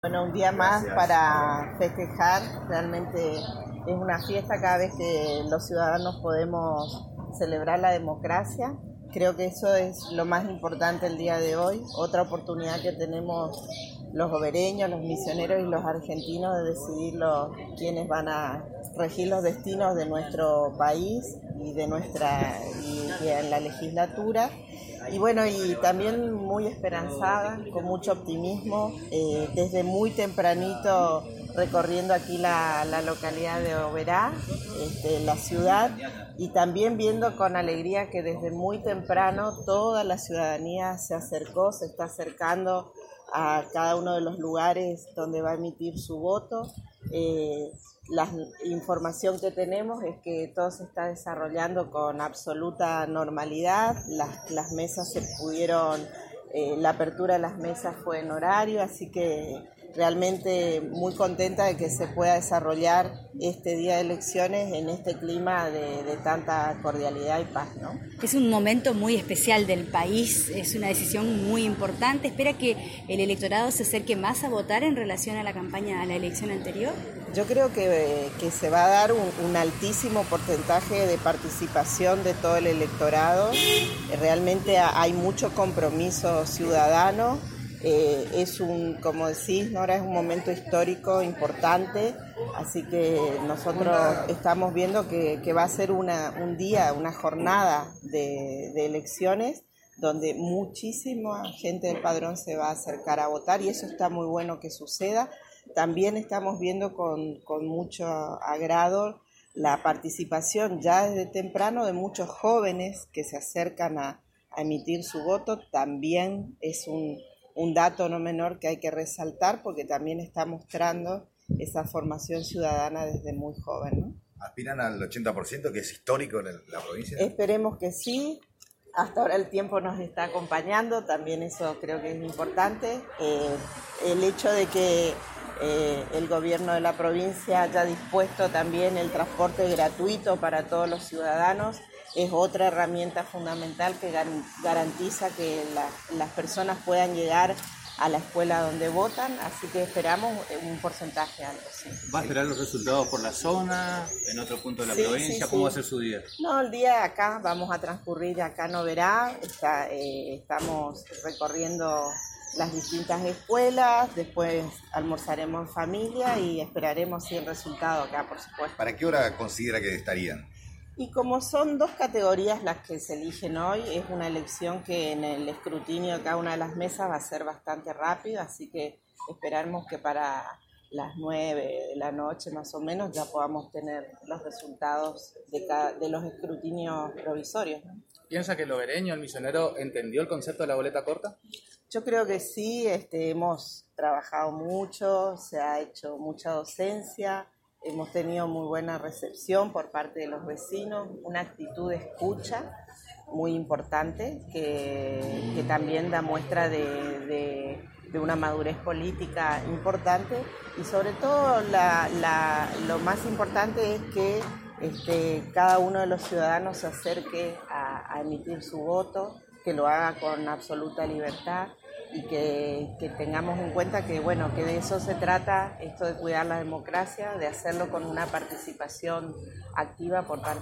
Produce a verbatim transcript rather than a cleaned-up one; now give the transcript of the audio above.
Bueno, un día más para festejar, realmente es una fiesta cada vez que los ciudadanos podemos celebrar la democracia. Creo que eso es lo más importante el día de hoy, otra oportunidad que tenemos los obereños, los misioneros y los argentinos de decidir los, quiénes van a regir los destinos de nuestro país y de nuestra y, y en la legislatura. Y bueno, y también muy esperanzada, con mucho optimismo, eh, desde muy tempranito recorriendo aquí la, la localidad de Oberá, este, la ciudad, y también viendo con alegría que desde muy temprano toda la ciudadanía se acercó, se está acercando a cada uno de los lugares donde va a emitir su voto. Eh, la información que tenemos es que todo se está desarrollando con absoluta normalidad, las, las mesas se pudieron, eh, la apertura de las mesas fue en horario, así que realmente muy contenta de que se pueda desarrollar este día de elecciones en este clima de, de tanta cordialidad y paz, ¿no? Es un momento muy especial del país, es una decisión muy importante. ¿Espera que el electorado se acerque más a votar en relación a la campaña, a la elección anterior? Yo creo que, que se va a dar un, un altísimo porcentaje de participación de todo el electorado. Realmente hay mucho compromiso ciudadano. Eh, es un, como decís, Nora, es un momento histórico importante, así que nosotros estamos viendo que, que va a ser una, un día, una jornada de, de elecciones donde muchísima gente del padrón se va a acercar a votar y eso está muy bueno que suceda. También estamos viendo con, con mucho agrado la participación ya desde temprano de muchos jóvenes que se acercan a, a emitir su voto. También es un Un dato no menor que hay que resaltar porque también está mostrando esa formación ciudadana desde muy joven, ¿no? ¿Aspiran al ochenta por ciento, que es histórico en la provincia? Esperemos que sí. Hasta ahora el tiempo nos está acompañando, también eso creo que es importante. Eh, el hecho de que eh, el gobierno de la provincia haya dispuesto también el transporte gratuito para todos los ciudadanos es otra herramienta fundamental que garantiza que la, las personas puedan llegar a la escuela donde votan, así que esperamos un porcentaje alto. Sí. ¿Va a esperar los resultados por la zona, en otro punto de la sí, provincia? Sí, ¿Cómo sí. va a ser su día? No, el día acá vamos a transcurrir acá en Oberá, está, eh, estamos recorriendo las distintas escuelas, después almorzaremos en familia y esperaremos sí, el resultado acá, por supuesto. ¿Para qué hora considera que estarían? Y como son dos categorías las que se eligen hoy, es una elección que en el escrutinio de cada una de las mesas va a ser bastante rápido, así que esperamos que para las nueve de la noche más o menos ya podamos tener los resultados de, cada, de los escrutinios provisorios, ¿no? ¿Piensa que el obereño, el misionero, entendió el concepto de la boleta corta? Yo creo que sí, este, hemos trabajado mucho, se ha hecho mucha docencia. Hemos tenido muy buena recepción por parte de los vecinos, una actitud de escucha muy importante que, que también da muestra de, de, de una madurez política importante y sobre todo la, la, lo más importante es que este, cada uno de los ciudadanos se acerque a, a emitir su voto, que lo haga con absoluta libertad y que, que tengamos en cuenta que, bueno, que de eso se trata, esto de cuidar la democracia, de hacerlo con una participación activa por parte